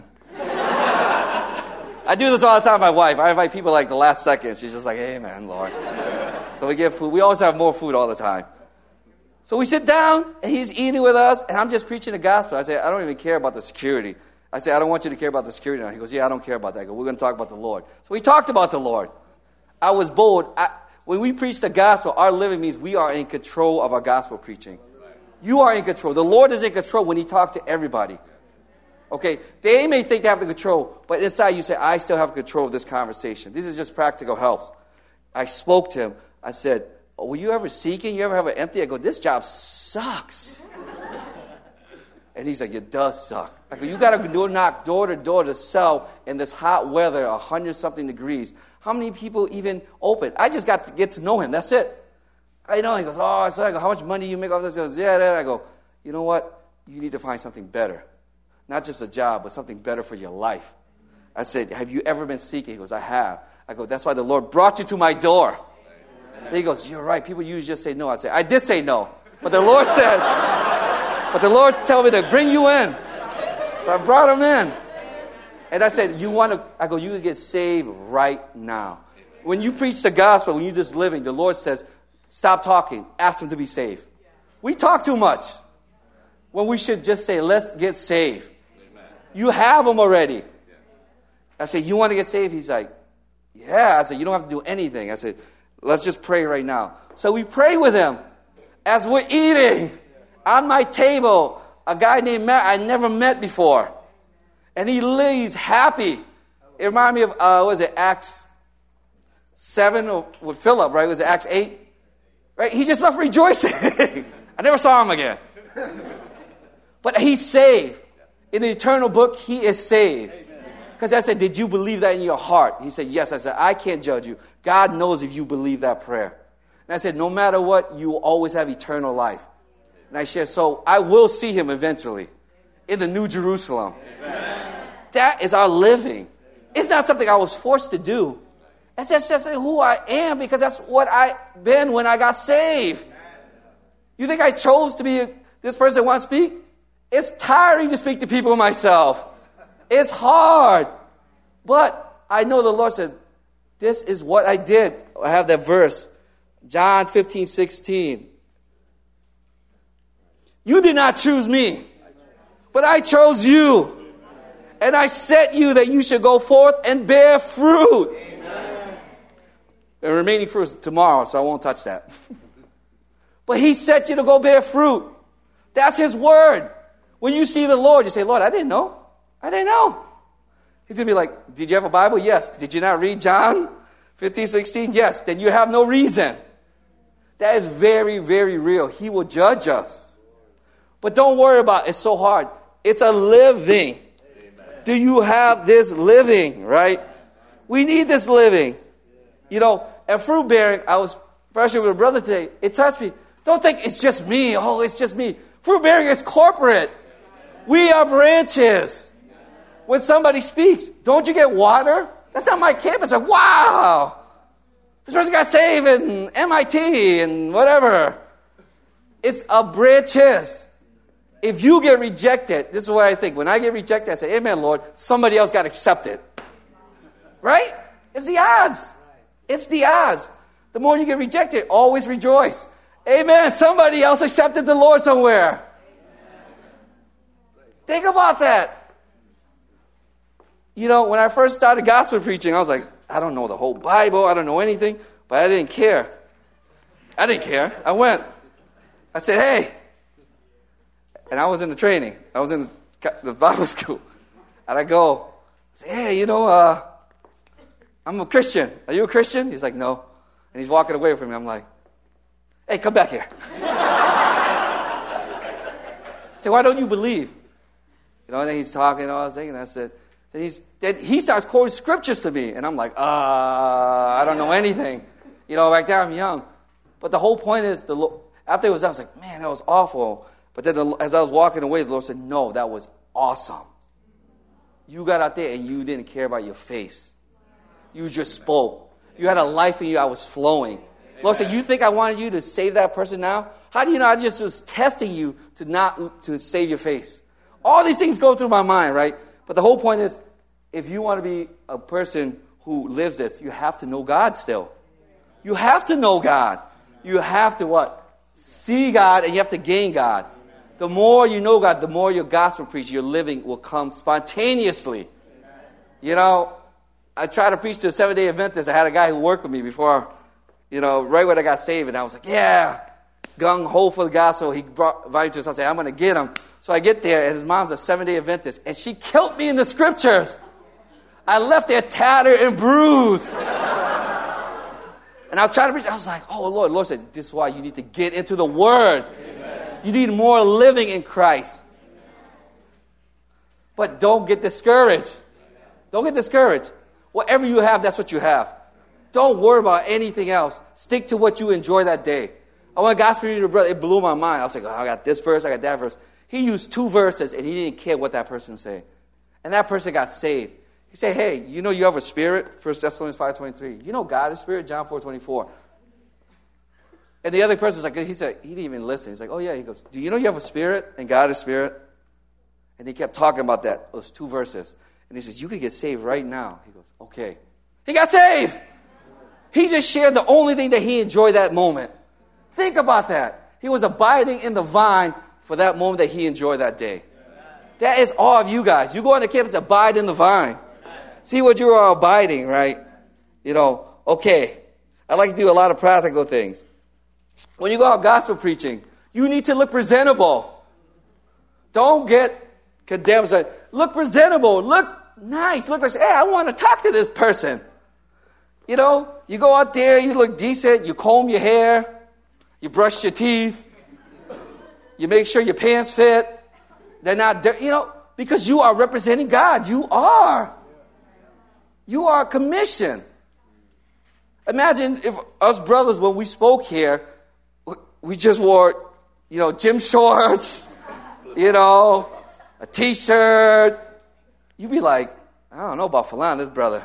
I do this all the time with my wife. I invite people like the last second. She's just like, hey, man, Lord. So we get food. We always have more food all the time. So we sit down, and he's eating with us, and I'm just preaching the gospel. I say, I don't even care about the security. I say, I don't want you to care about the security now. He goes, yeah, I don't care about that. I go, we're going to talk about the Lord. So we talked about the Lord. I was bold. I, when we preach the gospel, our living means we are in control of our gospel preaching. You are in control. The Lord is in control when he talks to everybody. Okay, they may think they have the control, but inside you say, I still have control of this conversation. This is just practical help. I spoke to him. I said, oh, were you ever seeking? You ever have an empty? I go, this job sucks. And he's like, it does suck. I go, you got to go knock door to door to sell in this hot weather, one hundred something degrees. How many people even open? I just got to get to know him. That's it. I know. He goes, oh, I said, I go, how much money do you make off this? He goes, yeah, yeah. I go, you know what? You need to find something better. Not just a job, but something better for your life. I said, have you ever been seeking? He goes, I have. I go, that's why the Lord brought you to my door. He goes, you're right. People usually just say no. I say, I did say no. But the Lord said, but the Lord told me to bring you in. So I brought him in. And I said, you want to, I go, you can get saved right now. When you preach the gospel, when you're just living, the Lord says, stop talking. Ask him to be saved. We talk too much. When we should just say, let's get saved. You have him already. I said, you want to get saved? He's like, yeah. I said, you don't have to do anything. I said, let's just pray right now. So we pray with him as we're eating. On my table, a guy named Matt I never met before. And he leaves happy. It reminded me of, uh, what was it, Acts seven or, with Philip, right? Was it Acts eight? Right? He just left rejoicing. I never saw him again. But he's saved. In the eternal book, he is saved. Because I said, did you believe that in your heart? He said, yes. I said, I can't judge you. God knows if you believe that prayer. And I said, no matter what, you will always have eternal life. And I shared, so I will see him eventually in the New Jerusalem. Amen. That is our living. It's not something I was forced to do. That's just, just who I am because that's what I've been when I got saved. You think I chose to be this person that wants to speak? It's tiring to speak to people myself. It's hard. But I know the Lord said, this is what I did. I have that verse. John fifteen, sixteen. You did not choose me, but I chose you. And I set you that you should go forth and bear fruit. Amen. The remaining fruit is tomorrow, so I won't touch that. But he set you to go bear fruit. That's his word. When you see the Lord, you say, Lord, I didn't know. I didn't know. He's going to be like, did you have a Bible? Yes. Did you not read John fifteen, sixteen? Yes. Then you have no reason. That is very, very real. He will judge us. But don't worry about it. It's so hard. It's a living. Amen. Do you have this living, right? We need this living. You know, and fruit bearing, I was freshly with a brother today. It touched me. Don't think it's just me. Oh, it's just me. Fruit bearing is corporate. We are branches. When somebody speaks, don't you get water? That's not my campus. Like, wow. This person got saved in M I T and whatever. It's a branches. If you get rejected, this is what I think. When I get rejected, I say, amen, Lord. Somebody else got accepted. Right? It's the odds. It's the odds. The more you get rejected, always rejoice. Amen. Somebody else accepted the Lord somewhere. Think about that. You know, when I first started gospel preaching, I was like, I don't know the whole Bible. I don't know anything. But I didn't care. I didn't care. I went. I said, hey. And I was in the training. I was in the Bible school. And I go, I say, hey, you know, uh, I'm a Christian. Are you a Christian? He's like, no. And he's walking away from me. I'm like, hey, come back here. I said, why don't you believe? You know, and then he's talking and I was thinking, I said, then, he's, then he starts quoting scriptures to me. And I'm like, uh, I don't know anything. You know, back there I'm young. But the whole point is, the after it was, I was like, man, that was awful. But then the, as I was walking away, the Lord said, no, that was awesome. You got out there and you didn't care about your face. You just spoke. You had a life in you. I was flowing. The Lord said, you think I wanted you to save that person now? How do you know I just was testing you to not to save your face? All these things go through my mind, right? But the whole point is, if you want to be a person who lives this, you have to know God still. You have to know God. You have to what? See God, and you have to gain God. The more you know God, the more your gospel preach, your living will come spontaneously. You know, I tried to preach to a seven-day Adventist. I had a guy who worked with me before, you know, right when I got saved. And I was like, yeah, gung-ho for the gospel. He brought invited to us. I said, I'm going to get him. So I get there, and his mom's a seven-day Adventist. And she killed me in the scriptures. I left there tattered and bruised. And I was trying to preach. I was like, oh, Lord. The Lord said, this is why you need to get into the Word. Amen. You need more living in Christ. But don't get discouraged. Don't get discouraged. Whatever you have, that's what you have. Don't worry about anything else. Stick to what you enjoy that day. I went to gospel reading, brother. It blew my mind. I was like, oh, I got this verse, I got that verse. He used two verses, and he didn't care what that person said. And that person got saved. He said, hey, you know you have a spirit? First Thessalonians five twenty-three. You know God is spirit? John four twenty-four. And the other person was like, he said, he didn't even listen. He's like, oh, yeah. He goes, do you know you have a spirit and God is spirit? And he kept talking about that, those two verses. And he says, you could get saved right now. He goes, okay. He got saved. He just shared the only thing that he enjoyed that moment. Think about that. He was abiding in the vine for that moment that he enjoyed that day. That is all of you guys. You go on the campus, abide in the vine. See what you are abiding, right? You know, okay. I like to do a lot of practical things. When you go out gospel preaching, you need to look presentable. Don't get condemned. Look presentable. Look nice. Look like, hey, I want to talk to this person. You know, you go out there, you look decent, you comb your hair, you brush your teeth, you make sure your pants fit. They're not dirty, you know, because you are representing God. You are. You are commissioned. Imagine if us brothers, when we spoke here, we just wore, you know, gym shorts, you know, a T-shirt. You'd be like, I don't know about Falan, this brother.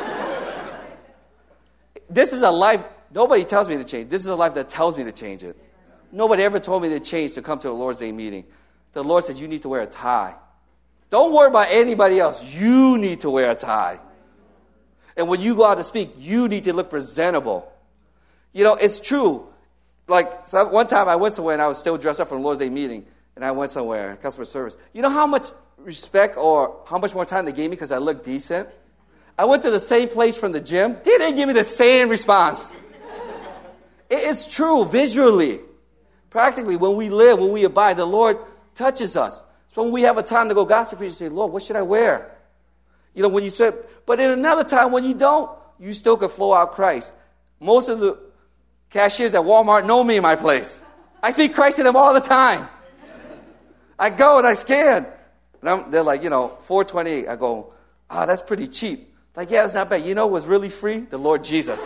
This is a life, nobody tells me to change. This is a life that tells me to change it. Nobody ever told me to change to come to a Lord's Day meeting. The Lord says, you need to wear a tie. Don't worry about anybody else. You need to wear a tie. And when you go out to speak, you need to look presentable. You know, it's true. Like, so one time I went somewhere and I was still dressed up for a Lord's Day meeting. And I went somewhere, customer service. You know how much respect or how much more time they gave me because I looked decent? I went to the same place from the gym. They didn't give me the same response. It is true, visually. Practically, when we live, when we abide, the Lord touches us. So when we have a time to go gospel preach, say, Lord, what should I wear? You know, when you said, but in another time when you don't, you still could flow out Christ. Most of the cashiers at Walmart know me in my place. I speak Christ to them all the time. I go and I scan. And I'm, they're like, you know, four twenty-eight. I go, ah, oh, that's pretty cheap. Like, yeah, it's not bad. You know what's really free? The Lord Jesus.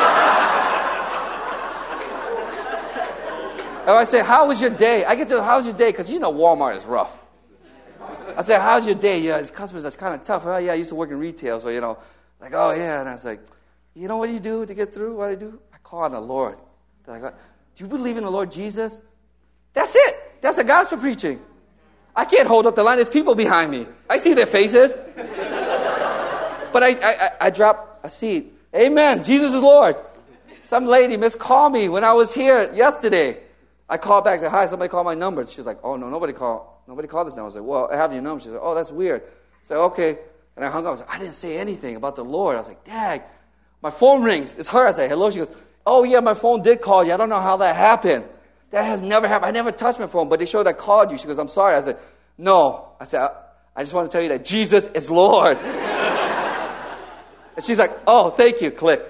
And I say, how was your day? I get to, how's your day? Because you know Walmart is rough. I say, how's your day? Yeah, his customers, that's kind of tough. Oh, yeah, I used to work in retail. So, you know, like, oh, yeah. And I was like, you know what do you do to get through? What do I do? I call on the Lord. They're like, do you believe in the Lord Jesus? That's it. That's a gospel preaching. I can't hold up the line. There's people behind me. I see their faces. But I, I, I drop a seed. Amen. Jesus is Lord. Some lady missed called me when I was here yesterday. I called back and said, hi, somebody called my number. She was like, oh, no, nobody called. Nobody called this number. I was like, well, I have your number. She said, oh, that's weird. I said, okay. And I hung up. I was like, I didn't say anything about the Lord. I was like, Dad, my phone rings. It's her. I say, hello. She goes, oh, yeah, my phone did call you. I don't know how that happened. That has never happened. I never touched my phone, but they showed I called you. She goes, I'm sorry. I said, no. I said, I, I just want to tell you that Jesus is Lord. And she's like, oh, thank you. Click.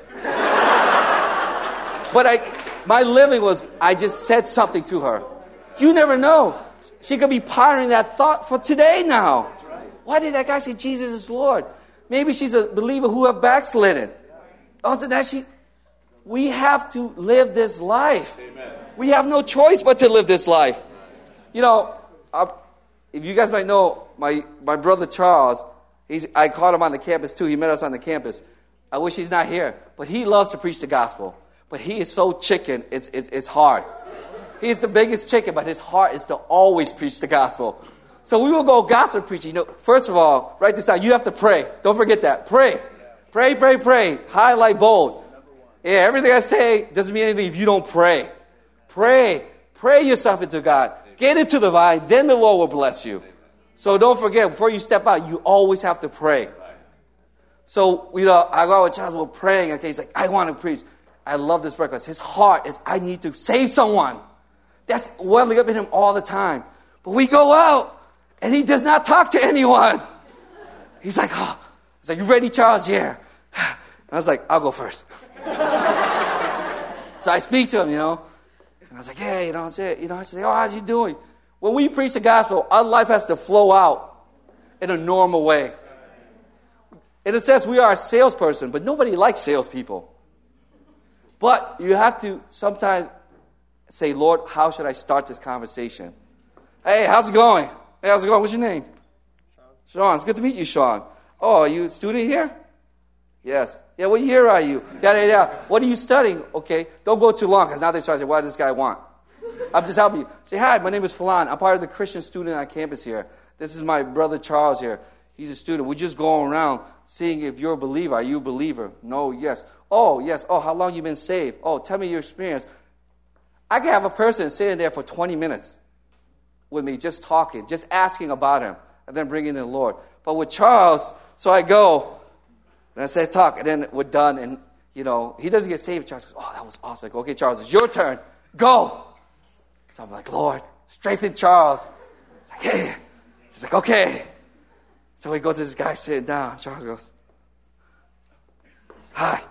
But I, my living was, I just said something to her. You never know. She could be pondering that thought for today now. Why did that guy say Jesus is Lord? Maybe she's a believer who have backslidden. Oh, so that she, we have to live this life. Amen. We have no choice but to live this life. You know, uh, if you guys might know, my, my brother Charles, he's, I caught him on the campus too. He met us on the campus. I wish he's not here, but he loves to preach the gospel. But he is so chicken, it's, it's, it's hard. He's the biggest chicken, but his heart is to always preach the gospel. So we will go gospel preaching. You know, first of all, write this down. You have to pray. Don't forget that. Pray. Pray, pray, pray. Highlight bold. Yeah, everything I say doesn't mean anything if you don't pray. Pray. Pray yourself into God. Get into the vine. Then the Lord will bless you. So don't forget, before you step out, you always have to pray. So, you know, I go out with Charles, we're praying. Okay, he's like, I want to preach. I love this because his heart is, I need to save someone. That's welling up in him all the time. But we go out, and he does not talk to anyone. He's like, oh. He's like, you ready, Charles? Yeah. And I was like, I'll go first. So I speak to him, you know. And I was like, hey, you know, I say, you know, I say, oh, how's you doing? When we preach the gospel, our life has to flow out in a normal way. In a sense, we are a salesperson, but nobody likes salespeople. But you have to sometimes say, Lord, how should I start this conversation? Hey, how's it going? Hey, how's it going? What's your name? Sean. Sean, it's good to meet you, Sean. Oh, are you a student here? Yes. Yeah, what year are you? Yeah, yeah, yeah. What are you studying? Okay, don't go too long, because now they try to say, what does this guy want? I'm just helping you. Say, hi, my name is Falan. I'm part of the Christian student on campus here. This is my brother Charles here. He's a student. We're just going around seeing if you're a believer. Are you a believer? No, yes. Oh, yes. Oh, how long you been saved? Oh, tell me your experience. I can have a person sitting there for twenty minutes with me, just talking, just asking about him, and then bringing in the Lord. But with Charles, so I go, and I say talk, and then we're done, and, you know, he doesn't get saved. Charles goes, oh, that was awesome. I go, okay, Charles, it's your turn. Go. So I'm like, Lord, strengthen Charles. He's like, hey. He's like, okay. So we go to this guy sitting down. Charles goes, hi.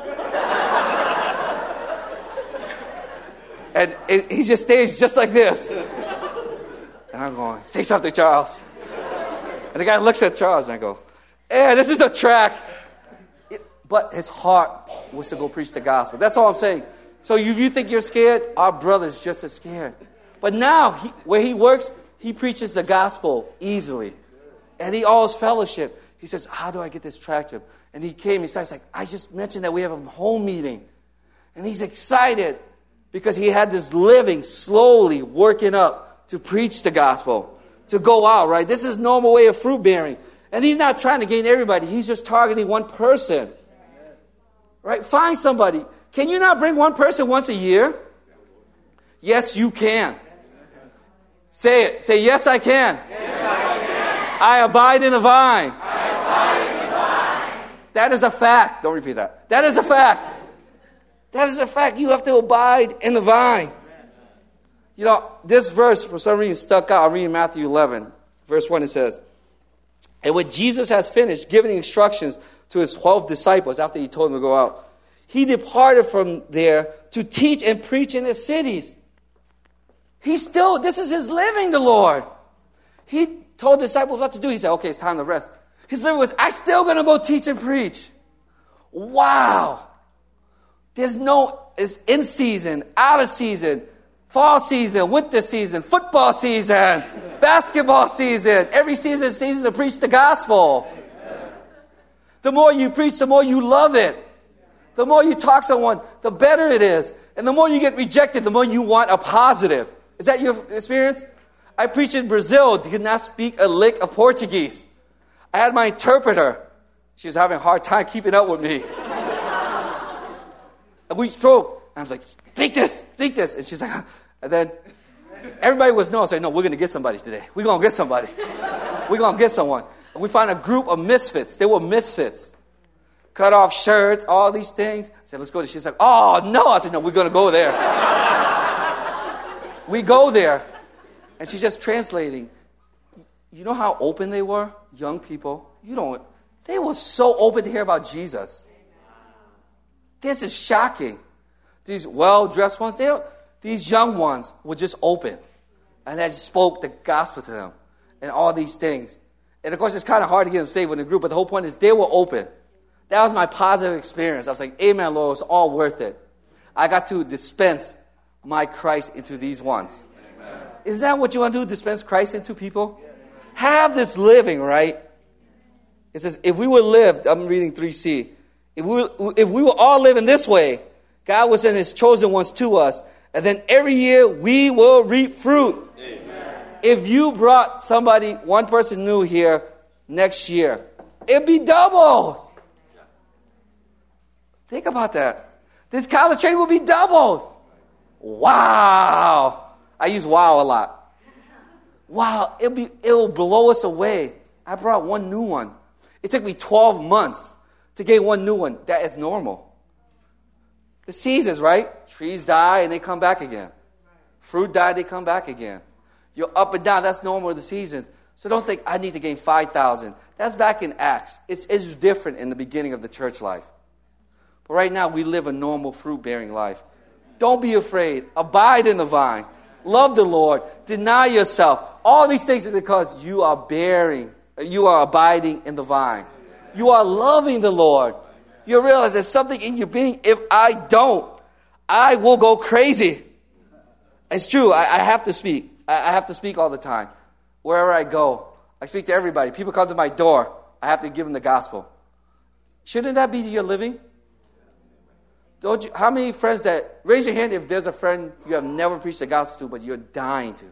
And it, he just stays just like this. And I'm going, say something, Charles. And the guy looks at Charles, and I go, hey, this is a track. It, but his heart was to go preach the gospel. That's all I'm saying. So if you think you're scared, our brother's just as scared. But now, he, where he works, he preaches the gospel easily. And he always fellowship. He says, how do I get this tractor? And he came, he says, like, I just mentioned that we have a home meeting. And he's excited because he had this living slowly working up to preach the gospel, to go out, right? This is normal way of fruit bearing. And he's not trying to gain everybody. He's just targeting one person. Right? Find somebody. Can you not bring one person once a year? Yes, you can. Say it. Say, yes, I can. Yes, I can. I abide in the vine. I abide in the vine. That is a fact. Don't repeat that. That is a fact. That is a fact. You have to abide in the vine. You know, this verse, for some reason, stuck out. I'll read Matthew eleven, verse one. It says, and when Jesus has finished giving instructions to his twelve disciples after he told them to go out, he departed from there to teach and preach in the cities. He still, this is his living, the Lord. He told the disciples what to do. He said, okay, it's time to rest. His living was, I'm still going to go teach and preach. Wow. There's no, it's in season, out of season, fall season, winter season, football season, basketball season. Every season is season to preach the gospel. The more you preach, the more you love it. The more you talk to someone, the better it is. And the more you get rejected, the more you want a positive. Is that your experience? I preached in Brazil, did not speak a lick of Portuguese. I had my interpreter. She was having a hard time keeping up with me. And we spoke. I was like, speak this, speak this. And she's like, and then everybody was no. I said, no, we're going to get somebody today. We're going to get somebody. We're going to get someone. And we found a group of misfits. They were misfits. Cut off shirts, all these things. I said, let's go. She's like, oh, no. I said, no, we're going to go there. We go there. And she's just translating. You know how open they were? Young people. You don't. They were so open to hear about Jesus. This is shocking. These well-dressed ones, they don't, these young ones were just open. And I just spoke the gospel to them. And all these things. And of course, it's kind of hard to get them saved in the group. But the whole point is they were open. That was my positive experience. I was like, amen, Lord, it's all worth it. I got to dispense my Christ into these ones. Amen. Is that what you want to do, dispense Christ into people? Yeah. Have this living, right? It says, if we would live, I'm reading three C, if we, if we will all live in this way, God will send his chosen ones to us, and then every year we will reap fruit. Amen. If you brought somebody, one person new here next year, it'd be doubled. Think about that. This college training will be doubled. Wow. I use wow a lot. Wow, it'll be, it'll blow us away. I brought one new one. It took me twelve months to get one new one. That is normal. The seasons, right? Trees die and they come back again. Fruit die, they come back again. You're up and down. That's normal of the seasons. So don't think I need to gain five thousand. That's back in Acts. It's, it's different in the beginning of the church life. But right now, we live a normal fruit-bearing life. Don't be afraid. Abide in the vine. Love the Lord. Deny yourself. All these things are because you are bearing, you are abiding in the vine. You are loving the Lord. You realize there's something in your being. If I don't, I will go crazy. It's true. I, I have to speak. I, I have to speak all the time. Wherever I go, I speak to everybody. People come to my door. I have to give them the gospel. Shouldn't that be your living? Don't you, how many friends that, raise your hand if there's a friend you have never preached the gospel to, but you're dying to.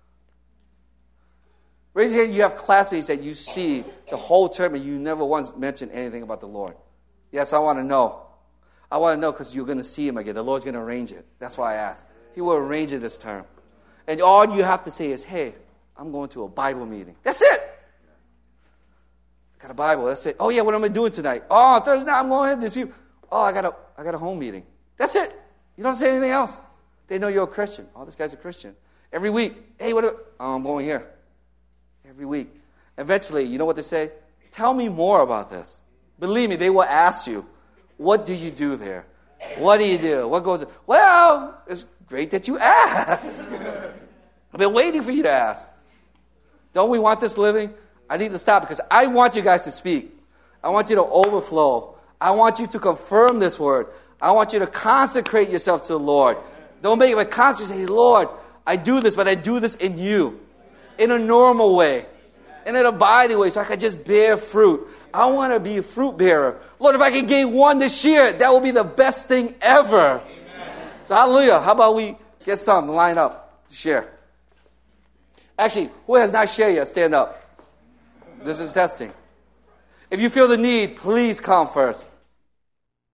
Raise your hand you have classmates that you see the whole term and you never once mentioned anything about the Lord. Yes, I want to know. I want to know because you're going to see him again. The Lord's going to arrange it. That's why I asked. He will arrange it this term. And all you have to say is, hey, I'm going to a Bible meeting. That's it. Got a Bible. That's it. Oh, yeah, what am I doing tonight? Oh, Thursday night, I'm going to these people. Oh, I got a I got a home meeting. That's it. You don't say anything else. They know you're a Christian. Oh, this guy's a Christian. Every week, hey, what? Are, oh, I'm going here. Every week. Eventually, you know what they say? Tell me more about this. Believe me, they will ask you, what do you do there? What do you do? What goes on? Well, it's great that you ask. I've been waiting for you to ask. Don't we want this living? I need to stop because I want you guys to speak. I want you to overflow. I want you to confirm this word. I want you to consecrate yourself to the Lord. Don't make it a constant. Say, Lord, I do this, but I do this in you. In a normal way. In an abiding way, so I can just bear fruit. I want to be a fruit bearer. Lord, if I can gain one this year, that will be the best thing ever. Amen. So hallelujah. How about we get some to line up to share? Actually, who has not shared yet, stand up. This is testing. If you feel the need, please come first.